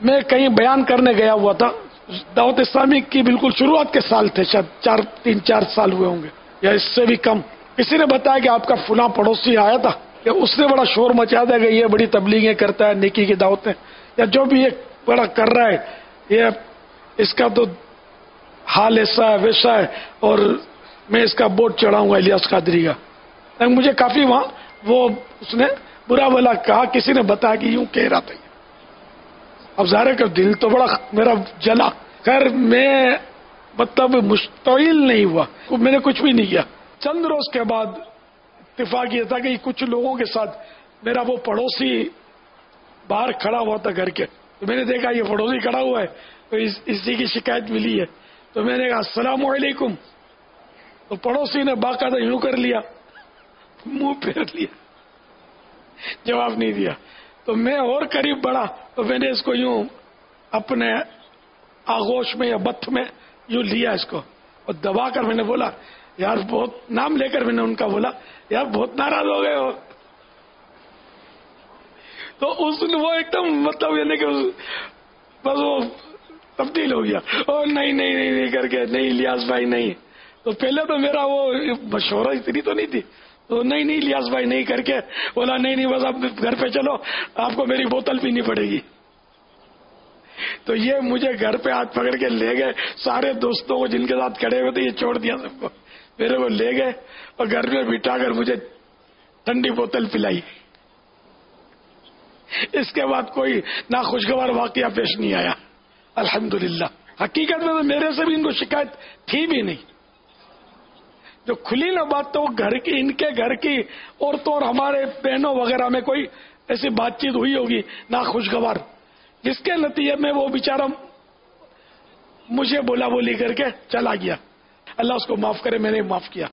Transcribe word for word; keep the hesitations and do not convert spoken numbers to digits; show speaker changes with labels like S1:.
S1: میں کہیں بیان کرنے گیا ہوا تھا، دعوت اسلامی کی بالکل شروعات کے سال تھے، شاید چار تین چار سال ہوئے ہوں گے یا اس سے بھی کم۔ کسی نے بتایا کہ آپ کا فلاں پڑوسی آیا تھا، کہ اس نے بڑا شور مچا دیا کہ یہ بڑی تبلیغیں کرتا ہے، نیکی کی دعوتیں یا جو بھی یہ بڑا کر رہا ہے، یہ اس کا تو حال ایسا ہے ویسا ہے، اور میں اس کا بورڈ چڑھاؤں گا الیاس قادری کا۔ مجھے کافی وہاں وہ اس نے برا بھلا کہا، کسی نے بتایا کہ یوں کہہ رہا تھا۔ اب ظاہر ہے کہ دل تو بڑا میرا جلا۔ خیر میں مطلب مشتعل نہیں ہوا، میں نے کچھ بھی نہیں کیا۔ چند روز کے بعد اتفاق یہ تھا کہ کچھ لوگوں کے ساتھ میرا وہ پڑوسی باہر کھڑا ہوا تھا گھر کے، تو میں نے دیکھا یہ پڑوسی کھڑا ہوا ہے، تو اس اسی کی شکایت ملی ہے، تو میں نے کہا السلام علیکم، تو پڑوسی نے باقاعدہ یوں کر لیا، منہ پھیر لیا، جواب نہیں دیا۔ تو میں اور قریب بڑھا تو میں نے اس کو یوں اپنے آغوش میں یا بتھ میں یوں لیا اس کو اور دبا کر میں نے بولا یار بہت، نام لے کر میں نے ان کا بولا یار بہت ناراض ہو گئے ہو۔ تو اس نے وہ ایک دم مطلب یہ نہیں کہ بس وہ تبدیل ہو گیا، اور نہیں نہیں نہیں نہیں کر کے، نہیں الیاس بھائی نہیں۔ تو پہلے تو میرا وہ مشورہ اتنی تو نہیں تھی، تو نہیں نہیں الیاس بھائی نہیں کر کے بولا نہیں نہیں بس آپ گھر پہ چلو، آپ کو میری بوتل پینی پڑے گی۔ تو یہ مجھے گھر پہ ہاتھ پکڑ کے لے گئے، سارے دوستوں کو جن کے ساتھ کھڑے ہوئے تھے یہ چھوڑ دیا سب کو، میرے کو لے گئے اور گھر میں بٹھا کر مجھے ٹھنڈی بوتل پلائی۔ اس کے بعد کوئی ناخوشگوار واقعہ پیش نہیں آیا الحمدللہ۔ حقیقت میں تو میرے سے بھی ان کو شکایت تھی بھی نہیں، جو کھلی نہ بات تو گھر کی، ان کے گھر کی عورتوں اور ہمارے بہنوں وغیرہ میں کوئی ایسی بات چیت ہوئی ہوگی ناخوشگوار، جس کے نتیجے میں وہ بیچارہ مجھے بولا بولی کر کے چلا گیا۔ اللہ اس کو معاف کرے، میں نے معاف کیا۔